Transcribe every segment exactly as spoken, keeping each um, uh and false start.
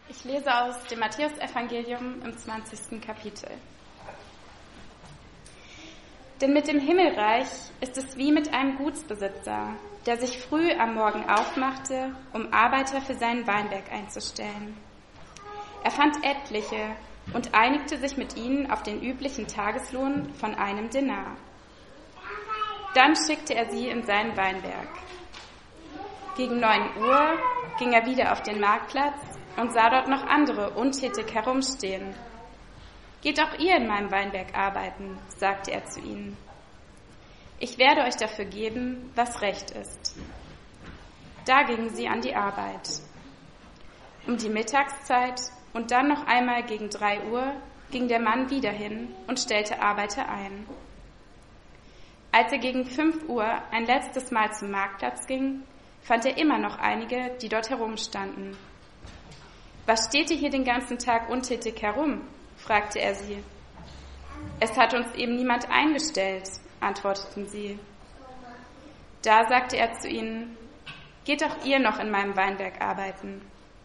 Ich lese aus dem Matthäusevangelium im zwanzigsten Kapitel. Denn mit dem Himmelreich ist es wie mit einem Gutsbesitzer, der sich früh am Morgen aufmachte, um Arbeiter für seinen Weinberg einzustellen. Er fand etliche und einigte sich mit ihnen auf den üblichen Tageslohn von einem Denar. Dann schickte er sie in seinen Weinberg. Gegen neun Uhr ging er wieder auf den Marktplatz und sah dort noch andere untätig herumstehen. »Geht auch ihr in meinem Weinberg arbeiten«, sagte er zu ihnen. »Ich werde euch dafür geben, was recht ist.« Da gingen sie an die Arbeit. Um die Mittagszeit und dann noch einmal gegen drei Uhr ging der Mann wieder hin und stellte Arbeiter ein. Als er gegen fünf Uhr ein letztes Mal zum Marktplatz ging, fand er immer noch einige, die dort herumstanden. »Was steht ihr hier den ganzen Tag untätig herum?« fragte er sie. »Es hat uns eben niemand eingestellt«, antworteten sie. Da sagte er zu ihnen, »Geht auch ihr noch in meinem Weinberg arbeiten.«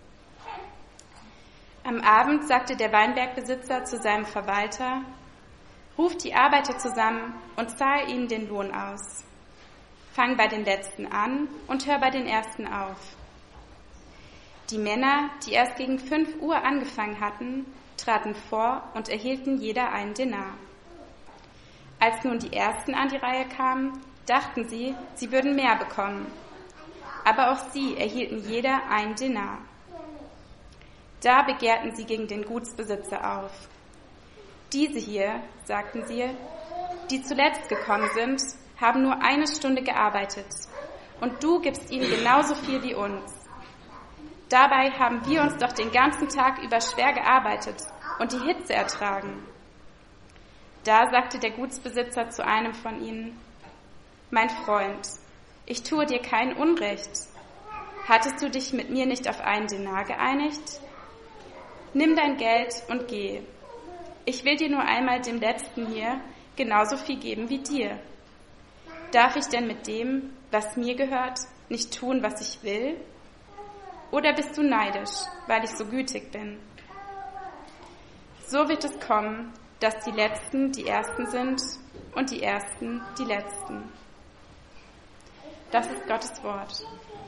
Am Abend sagte der Weinbergbesitzer zu seinem Verwalter, »Ruft die Arbeiter zusammen und zahl ihnen den Lohn aus. Fang bei den Letzten an und hör bei den Ersten auf.« Die Männer, die erst gegen fünf Uhr angefangen hatten, traten vor und erhielten jeder einen Denar. Als nun die Ersten an die Reihe kamen, dachten sie, sie würden mehr bekommen. Aber auch sie erhielten jeder einen Denar. Da begehrten sie gegen den Gutsbesitzer auf. »Diese hier«, sagten sie, »die zuletzt gekommen sind, haben nur eine Stunde gearbeitet, und du gibst ihnen genauso viel wie uns. Dabei haben wir uns doch den ganzen Tag über schwer gearbeitet und die Hitze ertragen.« Da sagte der Gutsbesitzer zu einem von ihnen, »Mein Freund, ich tue dir kein Unrecht. Hattest du dich mit mir nicht auf einen Denar geeinigt? Nimm dein Geld und geh. Ich will dir nur einmal dem Letzten hier genauso viel geben wie dir. Darf ich denn mit dem, was mir gehört, nicht tun, was ich will? Oder bist du neidisch, weil ich so gütig bin? So wird es kommen, dass die Letzten die Ersten sind und die Ersten die Letzten.« Das ist Gottes Wort.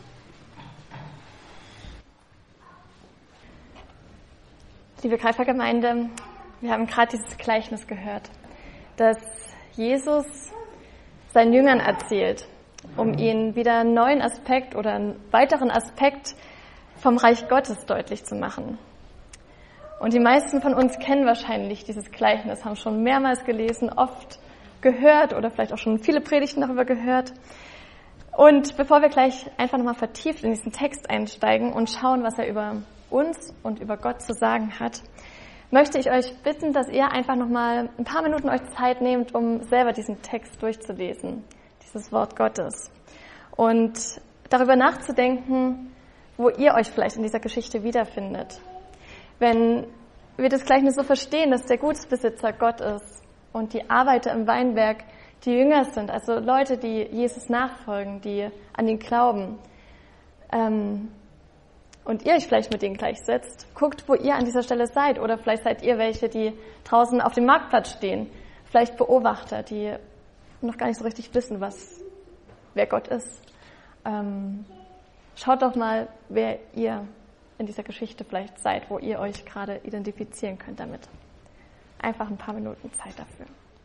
Liebe Greifergemeinde, wir haben gerade dieses Gleichnis gehört, das Jesus seinen Jüngern erzählt, um ihnen wieder einen neuen Aspekt oder einen weiteren Aspekt vom Reich Gottes deutlich zu machen. Und die meisten von uns kennen wahrscheinlich dieses Gleichnis, haben schon mehrmals gelesen, oft gehört oder vielleicht auch schon viele Predigten darüber gehört. Und bevor wir gleich einfach nochmal vertieft in diesen Text einsteigen und schauen, was er über uns und über Gott zu sagen hat, möchte ich euch bitten, dass ihr einfach nochmal ein paar Minuten euch Zeit nehmt, um selber diesen Text durchzulesen, dieses Wort Gottes. Und darüber nachzudenken, wo ihr euch vielleicht in dieser Geschichte wiederfindet. Wenn wir das Gleichnis so verstehen, dass der Gutsbesitzer Gott ist und die Arbeiter im Weinberg die Jünger sind, also Leute, die Jesus nachfolgen, die an ihn glauben, ähm, und ihr euch vielleicht mit denen gleichsetzt, guckt, wo ihr an dieser Stelle seid. Oder vielleicht seid ihr welche, die draußen auf dem Marktplatz stehen, vielleicht Beobachter, die noch gar nicht so richtig wissen, was, wer Gott ist. Ähm, Schaut doch mal, wer ihr in dieser Geschichte vielleicht seid, wo ihr euch gerade identifizieren könnt damit. Einfach ein paar Minuten Zeit dafür.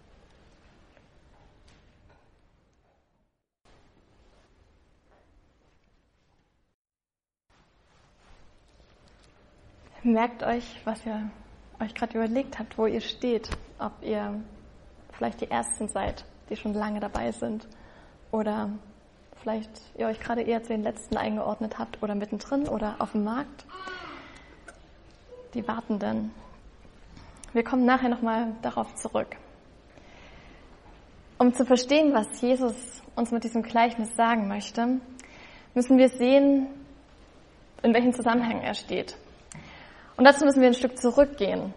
Merkt euch, was ihr euch gerade überlegt habt, wo ihr steht, ob ihr vielleicht die Ersten seid, die schon lange dabei sind, oder vielleicht ihr euch gerade eher zu den Letzten eingeordnet habt oder mittendrin oder auf dem Markt. Die Wartenden. Wir kommen nachher nochmal darauf zurück. Um zu verstehen, was Jesus uns mit diesem Gleichnis sagen möchte, müssen wir sehen, in welchem Zusammenhang er steht. Und dazu müssen wir ein Stück zurückgehen.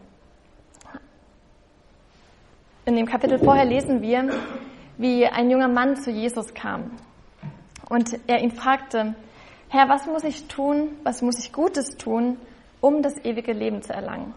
In dem Kapitel vorher lesen wir, wie ein junger Mann zu Jesus kam. Und er ihn fragte, Herr, was muss ich tun, was muss ich Gutes tun, um das ewige Leben zu erlangen.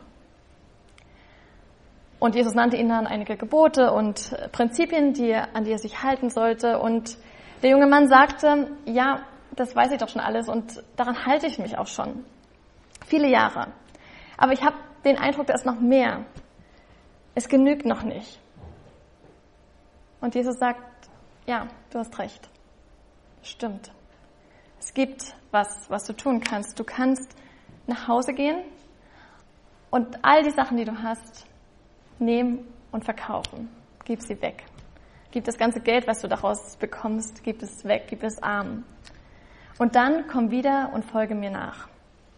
Und Jesus nannte ihnen dann einige Gebote und Prinzipien, die er, an die er sich halten sollte. Und der junge Mann sagte, ja, das weiß ich doch schon alles und daran halte ich mich auch schon. Viele Jahre. Aber ich habe den Eindruck, da ist noch mehr. Es genügt noch nicht. Und Jesus sagt, ja, du hast recht. Stimmt. Es gibt was, was du tun kannst. Du kannst nach Hause gehen und all die Sachen, die du hast, nehmen und verkaufen. Gib sie weg. Gib das ganze Geld, was du daraus bekommst, gib es weg, gib es Armen. Und dann komm wieder und folge mir nach.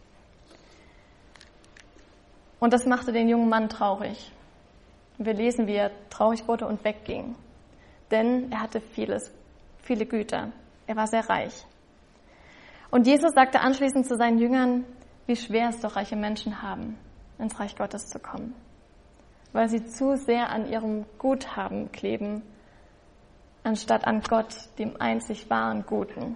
Und das machte den jungen Mann traurig. Wir lesen, wie er traurig wurde und wegging. Denn er hatte vieles, viele Güter. Er war sehr reich. Und Jesus sagte anschließend zu seinen Jüngern, wie schwer es doch reiche Menschen haben, ins Reich Gottes zu kommen. Weil sie zu sehr an ihrem Guthaben kleben, anstatt an Gott, dem einzig wahren Guten.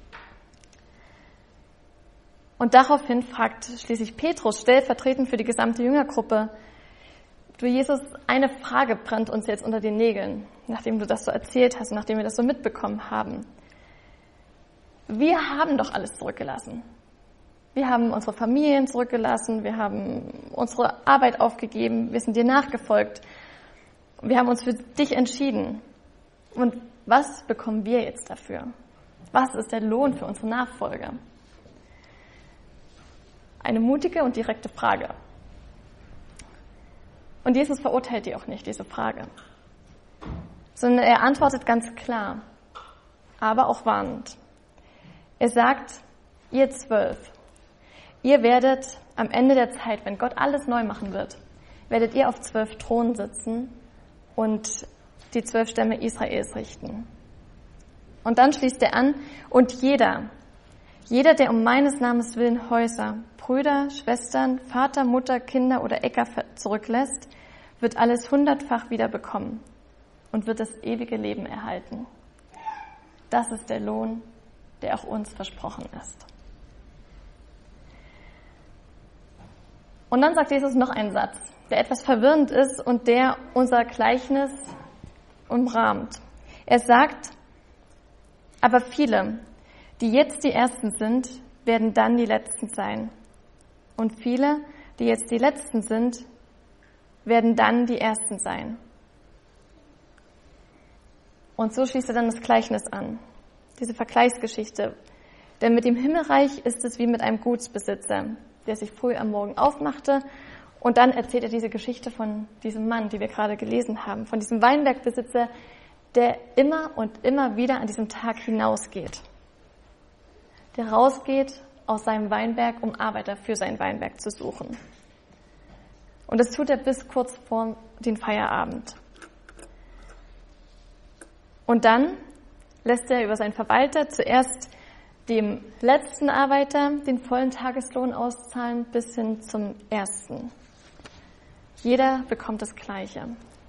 Und daraufhin fragt schließlich Petrus, stellvertretend für die gesamte Jüngergruppe, du Jesus, eine Frage brennt uns jetzt unter den Nägeln, nachdem du das so erzählt hast und nachdem wir das so mitbekommen haben. Wir haben doch alles zurückgelassen. Wir haben unsere Familien zurückgelassen, wir haben unsere Arbeit aufgegeben, wir sind dir nachgefolgt. Wir haben uns für dich entschieden. Und was bekommen wir jetzt dafür? Was ist der Lohn für unsere Nachfolge? Eine mutige und direkte Frage. Und Jesus verurteilt die auch nicht, diese Frage. Sondern er antwortet ganz klar, aber auch warnend. Er sagt, ihr zwölf, ihr werdet am Ende der Zeit, wenn Gott alles neu machen wird, werdet ihr auf zwölf Thronen sitzen und die zwölf Stämme Israels richten. Und dann schließt er an, und jeder, jeder, der um meines Namens willen Häuser, Brüder, Schwestern, Vater, Mutter, Kinder oder Äcker zurücklässt, wird alles hundertfach wieder bekommen und wird das ewige Leben erhalten. Das ist der Lohn, der auch uns versprochen ist. Und dann sagt Jesus noch einen Satz, der etwas verwirrend ist und der unser Gleichnis umrahmt. Er sagt, aber viele, die jetzt die Ersten sind, werden dann die Letzten sein. Und viele, die jetzt die Letzten sind, werden dann die Ersten sein. Und so schließt er dann das Gleichnis an, diese Vergleichsgeschichte. Denn mit dem Himmelreich ist es wie mit einem Gutsbesitzer, der sich früh am Morgen aufmachte. Und dann erzählt er diese Geschichte von diesem Mann, die wir gerade gelesen haben, von diesem Weinbergbesitzer, der immer und immer wieder an diesem Tag hinausgeht. Der rausgeht aus seinem Weinberg, um Arbeiter für sein Weinberg zu suchen. Und das tut er bis kurz vor den Feierabend. Und dann lässt er über seinen Verwalter zuerst dem letzten Arbeiter den vollen Tageslohn auszahlen bis hin zum ersten. Jeder bekommt das Gleiche.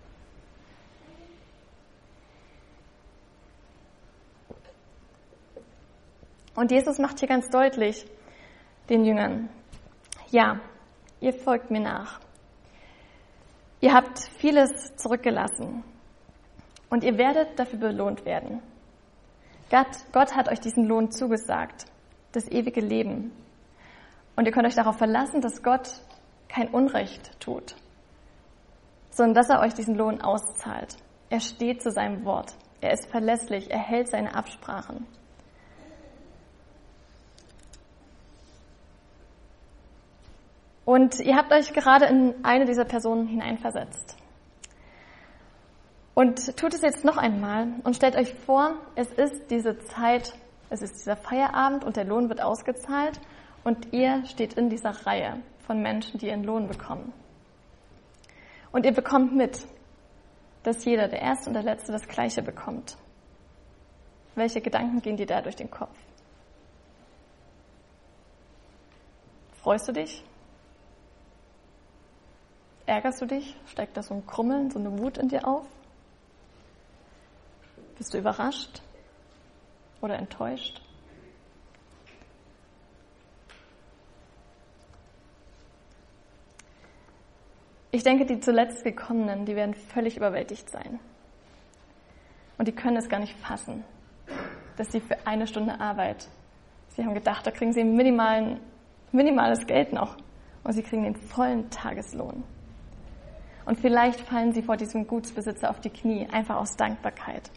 Und Jesus macht hier ganz deutlich den Jüngern, ja, ihr folgt mir nach. Ihr habt vieles zurückgelassen und ihr werdet dafür belohnt werden. Gott, Gott hat euch diesen Lohn zugesagt, das ewige Leben. Und ihr könnt euch darauf verlassen, dass Gott kein Unrecht tut, sondern dass er euch diesen Lohn auszahlt. Er steht zu seinem Wort. Er ist verlässlich. Er hält seine Absprachen. Und ihr habt euch gerade in eine dieser Personen hineinversetzt. Und tut es jetzt noch einmal und stellt euch vor, es ist diese Zeit, es ist dieser Feierabend und der Lohn wird ausgezahlt und ihr steht in dieser Reihe von Menschen, die ihren Lohn bekommen. Und ihr bekommt mit, dass jeder, der Erste und der Letzte, das Gleiche bekommt. Welche Gedanken gehen dir da durch den Kopf? Freust du dich? Ärgerst du dich? Steigt da so ein Krummeln, so eine Wut in dir auf? Bist du überrascht oder enttäuscht? Ich denke, die zuletzt gekommenen, die werden völlig überwältigt sein. Und die können es gar nicht fassen, dass sie für eine Stunde Arbeit, sie haben gedacht, da kriegen sie minimalen, minimales Geld noch und sie kriegen den vollen Tageslohn. Und vielleicht fallen sie vor diesem Gutsbesitzer auf die Knie, einfach aus Dankbarkeit.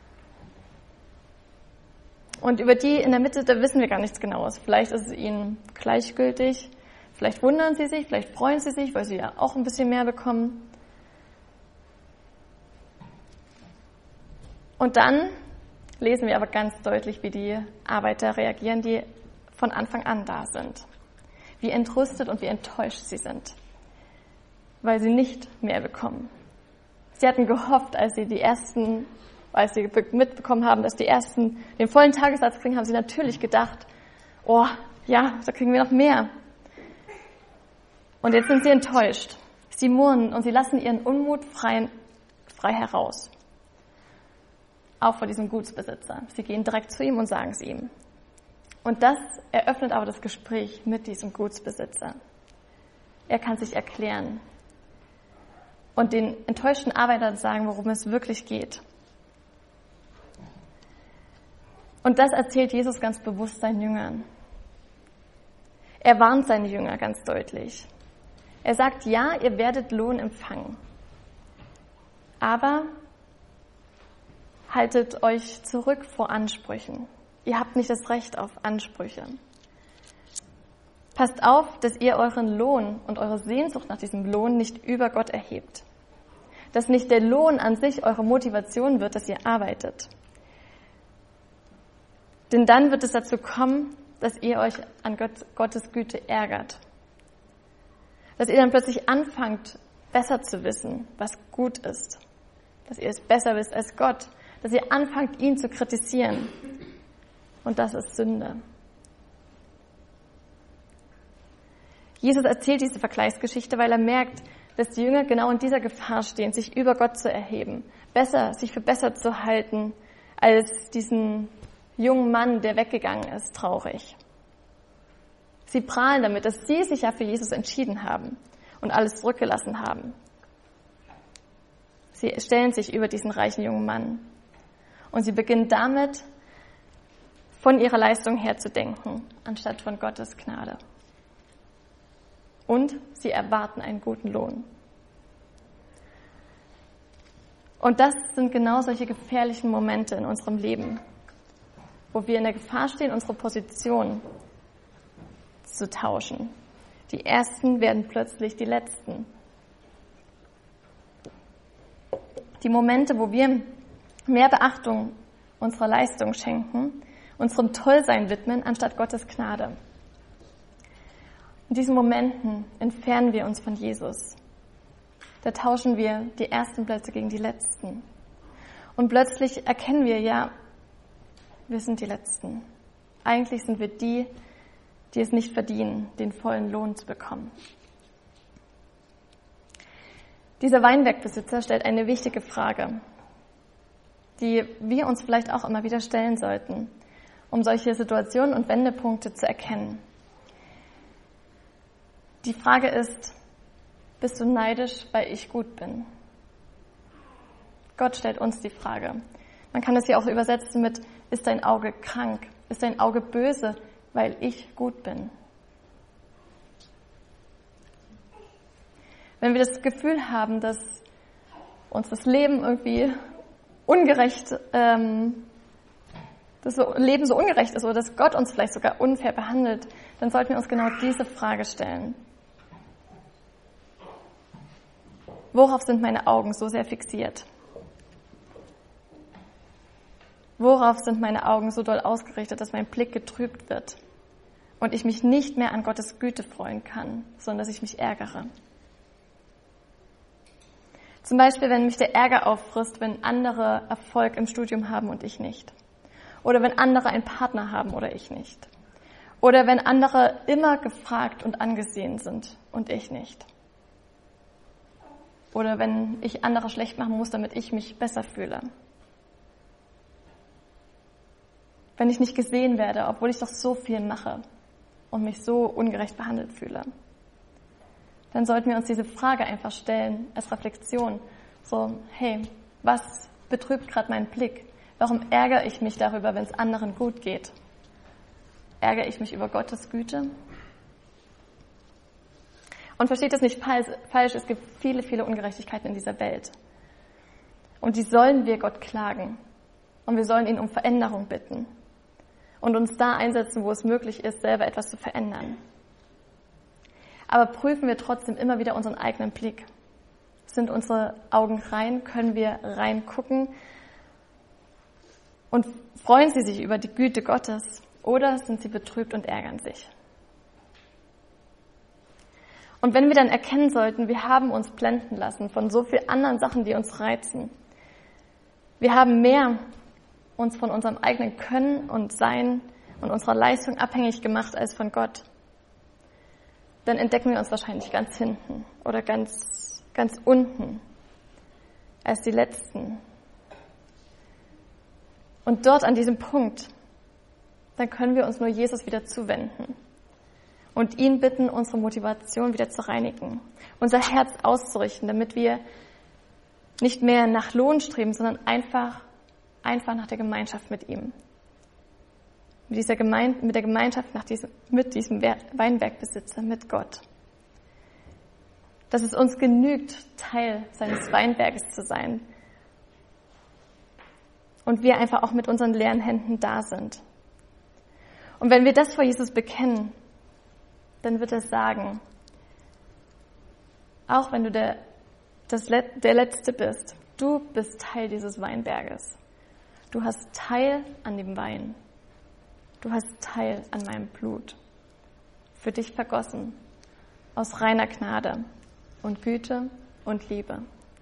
Und über die in der Mitte, da wissen wir gar nichts Genaues. Vielleicht ist es ihnen gleichgültig, vielleicht wundern sie sich, vielleicht freuen sie sich, weil sie ja auch ein bisschen mehr bekommen. Und dann lesen wir aber ganz deutlich, wie die Arbeiter reagieren, die von Anfang an da sind. Wie entrüstet und wie enttäuscht sie sind, weil sie nicht mehr bekommen. Sie hatten gehofft, als sie die ersten, als sie mitbekommen haben, dass die ersten den vollen Tagessatz kriegen, haben sie natürlich gedacht, oh, ja, da kriegen wir noch mehr. Und jetzt sind sie enttäuscht. Sie murren und sie lassen ihren Unmut frei, frei heraus. Auch vor diesem Gutsbesitzer. Sie gehen direkt zu ihm und sagen es ihm. Und das eröffnet aber das Gespräch mit diesem Gutsbesitzer. Er kann sich erklären und den enttäuschten Arbeitern sagen, worum es wirklich geht. Und das erzählt Jesus ganz bewusst seinen Jüngern. Er warnt seine Jünger ganz deutlich. Er sagt, ja, ihr werdet Lohn empfangen, aber haltet euch zurück vor Ansprüchen. Ihr habt nicht das Recht auf Ansprüche. Passt auf, dass ihr euren Lohn und eure Sehnsucht nach diesem Lohn nicht über Gott erhebt. Dass nicht der Lohn an sich eure Motivation wird, dass ihr arbeitet. Denn dann wird es dazu kommen, dass ihr euch an Gott, Gottes Güte ärgert. Dass ihr dann plötzlich anfangt, besser zu wissen, was gut ist. Dass ihr es besser wisst als Gott. Dass ihr anfangt, ihn zu kritisieren. Und das ist Sünde. Jesus erzählt diese Vergleichsgeschichte, weil er merkt, dass die Jünger genau in dieser Gefahr stehen, sich über Gott zu erheben. Besser, sich für besser zu halten, als diesen jungen Mann, der weggegangen ist, traurig. Sie prahlen damit, dass sie sich ja für Jesus entschieden haben und alles zurückgelassen haben. Sie stellen sich über diesen reichen jungen Mann. Und sie beginnen damit, von ihrer Leistung her zu denken, anstatt von Gottes Gnade. Und sie erwarten einen guten Lohn. Und das sind genau solche gefährlichen Momente in unserem Leben, wo wir in der Gefahr stehen, unsere Position zu tauschen. Die Ersten werden plötzlich die Letzten. Die Momente, wo wir mehr Beachtung unserer Leistung schenken, unserem Tollsein widmen, anstatt Gottes Gnade. In diesen Momenten entfernen wir uns von Jesus. Da tauschen wir die ersten Plätze gegen die letzten. Und plötzlich erkennen wir, ja, wir sind die Letzten. Eigentlich sind wir die, die es nicht verdienen, den vollen Lohn zu bekommen. Dieser Weinbergbesitzer stellt eine wichtige Frage, die wir uns vielleicht auch immer wieder stellen sollten, um solche Situationen und Wendepunkte zu erkennen. Die Frage ist, bist du neidisch, weil ich gut bin? Gott stellt uns die Frage. Man kann das hier auch übersetzen mit, ist dein Auge krank? Ist dein Auge böse, weil ich gut bin? Wenn wir das Gefühl haben, dass uns das Leben irgendwie ungerecht, ähm, dass das Leben so ungerecht ist oder dass Gott uns vielleicht sogar unfair behandelt, dann sollten wir uns genau diese Frage stellen. Worauf sind meine Augen so sehr fixiert? Worauf sind meine Augen so doll ausgerichtet, dass mein Blick getrübt wird und ich mich nicht mehr an Gottes Güte freuen kann, sondern dass ich mich ärgere? Zum Beispiel, wenn mich der Ärger auffrisst, wenn andere Erfolg im Studium haben und ich nicht. Oder wenn andere einen Partner haben oder ich nicht. Oder wenn andere immer gefragt und angesehen sind und ich nicht. Oder wenn ich andere schlecht machen muss, damit ich mich besser fühle. Wenn ich nicht gesehen werde, obwohl ich doch so viel mache und mich so ungerecht behandelt fühle. dann sollten wir uns diese Frage einfach stellen als Reflexion. So, hey, was betrübt gerade meinen Blick? Warum ärgere ich mich darüber, wenn es anderen gut geht? Ärgere ich mich über Gottes Güte? Und versteht das nicht falsch, es gibt viele, viele Ungerechtigkeiten in dieser Welt. Und die sollen wir Gott klagen. Und wir sollen ihn um Veränderung bitten. Und uns da einsetzen, wo es möglich ist, selber etwas zu verändern. Aber prüfen wir trotzdem immer wieder unseren eigenen Blick. Sind unsere Augen rein? Können wir reingucken? Und freuen sie sich über die Güte Gottes? Oder sind sie betrübt und ärgern sich? Und wenn wir dann erkennen sollten, wir haben uns blenden lassen von so vielen anderen Sachen, die uns reizen. Wir haben mehr uns von unserem eigenen Können und Sein und unserer Leistung abhängig gemacht als von Gott. Dann entdecken wir uns wahrscheinlich ganz hinten oder ganz, ganz unten als die Letzten. Und dort an diesem Punkt, dann können wir uns nur Jesus wieder zuwenden und ihn bitten, unsere Motivation wieder zu reinigen, unser Herz auszurichten, damit wir nicht mehr nach Lohn streben, sondern einfach, einfach nach der Gemeinschaft mit ihm. Mit, dieser Gemein- mit der Gemeinschaft nach diesem, mit diesem Weinbergbesitzer, mit Gott. Dass es uns genügt, Teil seines Weinberges zu sein. Und wir einfach auch mit unseren leeren Händen da sind. Und wenn wir das vor Jesus bekennen, dann wird er sagen, auch wenn du der, das, der Letzte bist, du bist Teil dieses Weinberges. Du hast Teil an dem Wein. Du hast Teil an meinem Blut. Für dich vergossen. Aus reiner Gnade und Güte und Liebe.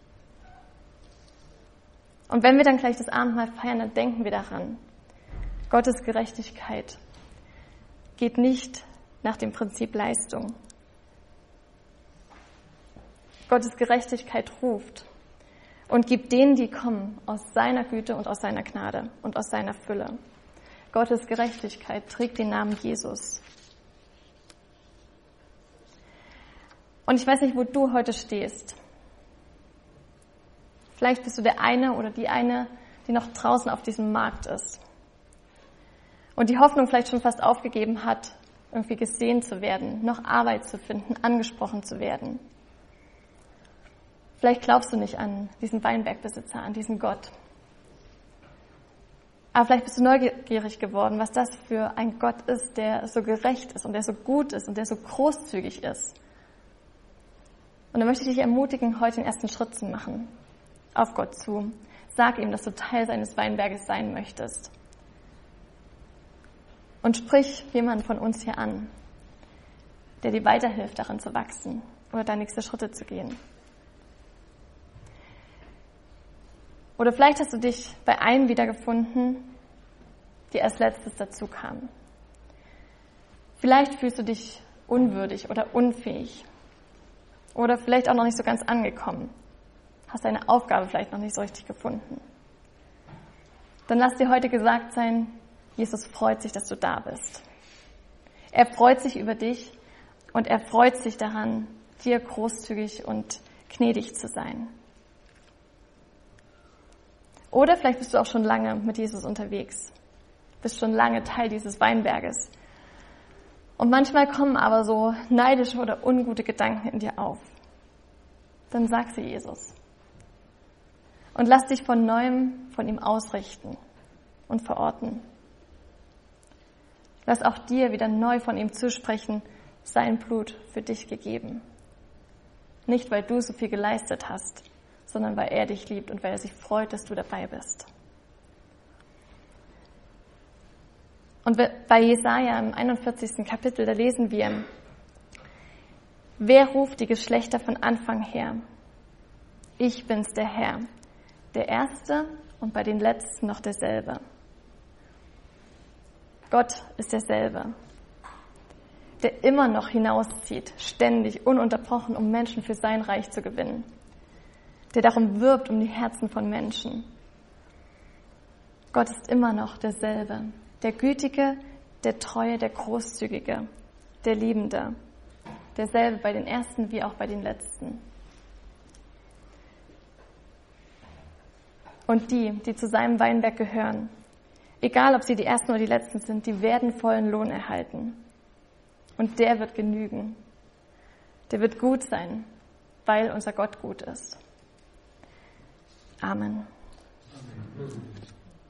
Und wenn wir dann gleich das Abendmahl feiern, dann denken wir daran. Gottes Gerechtigkeit geht nicht nach dem Prinzip Leistung. Gottes Gerechtigkeit ruft und gibt denen, die kommen, aus seiner Güte und aus seiner Gnade und aus seiner Fülle. Gottes Gerechtigkeit trägt den Namen Jesus. Und ich weiß nicht, wo du heute stehst. Vielleicht bist du der eine oder die eine, die noch draußen auf diesem Markt ist. Und die Hoffnung vielleicht schon fast aufgegeben hat, irgendwie gesehen zu werden, noch Arbeit zu finden, angesprochen zu werden. Vielleicht glaubst du nicht an diesen Weinbergbesitzer, an diesen Gott. Aber vielleicht bist du neugierig geworden, was das für ein Gott ist, der so gerecht ist und der so gut ist und der so großzügig ist. Und dann möchte ich dich ermutigen, heute den ersten Schritt zu machen. Auf Gott zu. Sag ihm, dass du Teil seines Weinberges sein möchtest. Und sprich jemanden von uns hier an, der dir weiterhilft, darin zu wachsen oder da nächste Schritte zu gehen. Oder vielleicht hast du dich bei einem wiedergefunden, die als letztes dazu kamen. Vielleicht fühlst du dich unwürdig oder unfähig. Oder vielleicht auch noch nicht so ganz angekommen. Hast deine Aufgabe vielleicht noch nicht so richtig gefunden. Dann lass dir heute gesagt sein, Jesus freut sich, dass du da bist. Er freut sich über dich und er freut sich daran, dir großzügig und gnädig zu sein. Oder vielleicht bist du auch schon lange mit Jesus unterwegs, bist schon lange Teil dieses Weinberges. Und manchmal kommen aber so neidische oder ungute Gedanken in dir auf. Dann sag sie Jesus. Und lass dich von Neuem von ihm ausrichten und verorten. Lass auch dir wieder neu von ihm zusprechen, sein Blut für dich gegeben. Nicht, weil du so viel geleistet hast, sondern weil er dich liebt und weil er sich freut, dass du dabei bist. Und bei Jesaja im einundvierzigsten Kapitel, da lesen wir, wer ruft die Geschlechter von Anfang her? Ich bin's, der Herr, der Erste und bei den Letzten noch derselbe. Gott ist derselbe, der immer noch hinauszieht, ständig, ununterbrochen, um Menschen für sein Reich zu gewinnen, der darum wirbt, um die Herzen von Menschen. Gott ist immer noch derselbe, der Gütige, der Treue, der Großzügige, der Liebende. derselbe bei den Ersten wie auch bei den Letzten. Und die, die zu seinem Weinberg gehören, egal ob sie die Ersten oder die Letzten sind, die werden vollen Lohn erhalten. Und der wird genügen. Der wird gut sein, weil unser Gott gut ist. Amen. Amen.